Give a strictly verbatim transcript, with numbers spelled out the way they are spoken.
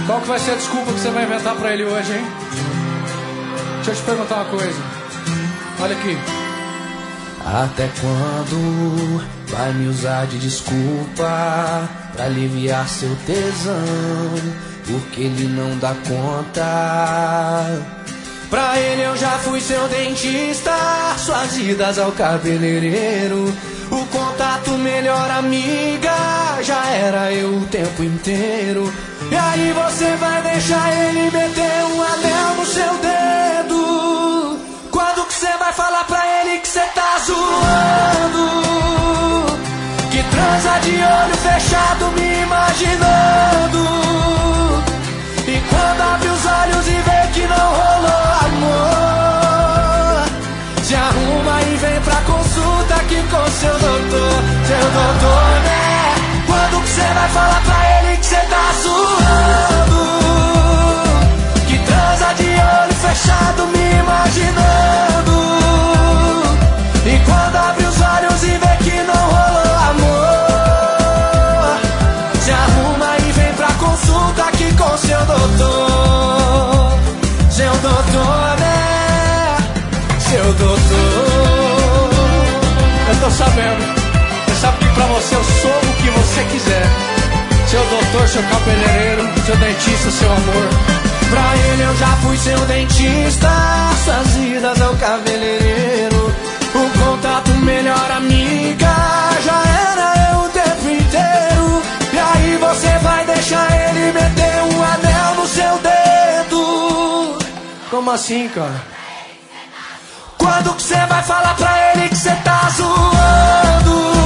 Qual que vai ser a desculpa que você vai inventar pra ele hoje, hein? Deixa eu te perguntar uma coisa. Olha aqui. Até quando vai me usar de desculpa pra aliviar seu tesão? Porque ele não dá conta. Pra ele eu já fui seu dentista, suas idas ao cabeleireiro, o contato melhor amiga, já era eu o tempo inteiro. E aí você vai deixar ele meter um anel no seu dedo? Quando que você vai falar pra ele que você tá zoando? Que transa de olho fechado me imaginando. E quando abre os olhos e vê que não rolou amor, se arruma e vem pra consulta aqui com seu doutor. Seu doutor, né? Quando que você vai falar pra ele que você tá zoando? Que transa de olho fechado me imaginando. E quando abre os olhos e vê que não rolou amor, se arruma e vem pra consulta aqui com seu doutor. Seu doutor, né? Seu doutor. Eu tô sabendo. Você sabe que pra você eu sou o que você quiser. Seu doutor, seu cabeleireiro, seu dentista, seu amor. Pra ele eu já fui seu dentista, suas idas ao cabeleireiro, o contato melhor amiga, já era eu o tempo inteiro. E aí você vai deixar ele meter um anel no seu dedo? Como assim, cara? Quando que você vai falar pra ele que você tá zoando?